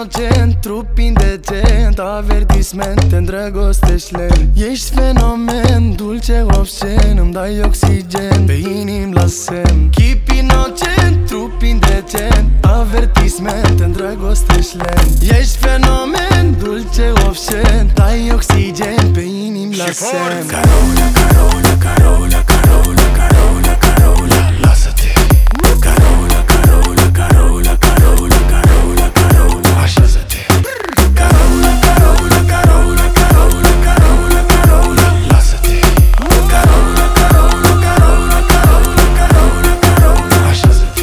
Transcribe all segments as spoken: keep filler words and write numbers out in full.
inocent, trup indecent, avertisment, te îndrăgostești lent. Ești fenomen, dulce obscen, îmi dai oxigen, pe inim la semn. Chip inocent, trup indecent, avertisment, te îndrăgostești lent. Ești fenomen, dulce obscen, dai oxigen, pe inim la semn. Carola, Carola, Carola, Carola, Carola, Carola, lasă-te. Carola, Carola, Carola, Carola, Carola, Carola, așează-te. Carola, Carola, Carola, Carola, Carola, Carola, lasă-te. Carola, Carola, Carola, Carola, Carola, Carola, așează-te.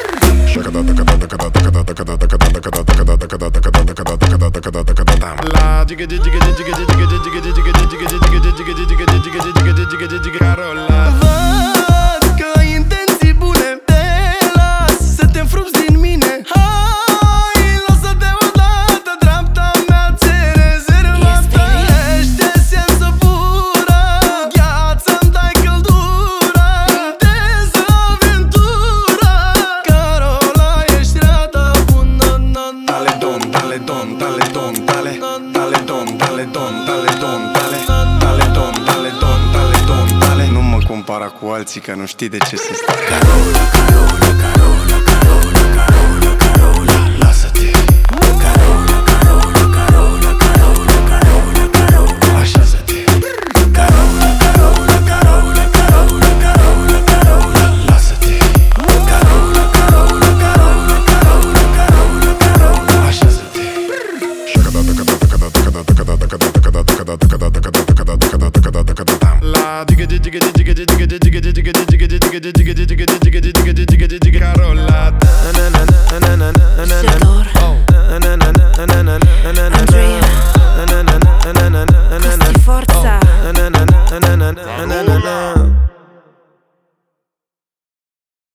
La giga giga giga giga giga giga giga giga giga giga giga giga giga giga giga giga Carola. Văd că ai intenții bune, te las să te înfrupți din mine. Hai, lasă-te odată, dreapta mea ți-e rezervată. Ești esență pură, gheață-mi dai căldură, intensă aventură. Carola, ești rata bună. Dale don, dale don, dale don, dale Dale don, dale don, dale don, dale Dale don, dale don, dale don, dale. Nu mă compara cu alții că nu știi de ce să stai. Carola, Carola, Carola, Carola, Carola, Carola, lasă-te. Carola, Carola, Carola, Carola, Carola, Carola, așează-te. Carola, Carola, Carola, Carola, Carola, Carola, lasă-te. Carola, Carola, Carola, Carola, Carola, Carola, așează-te. La giga giga giga giga giga giga giga giga giga giga giga giga giga giga giga giga giga giga Carola. Andrea, questa è forza.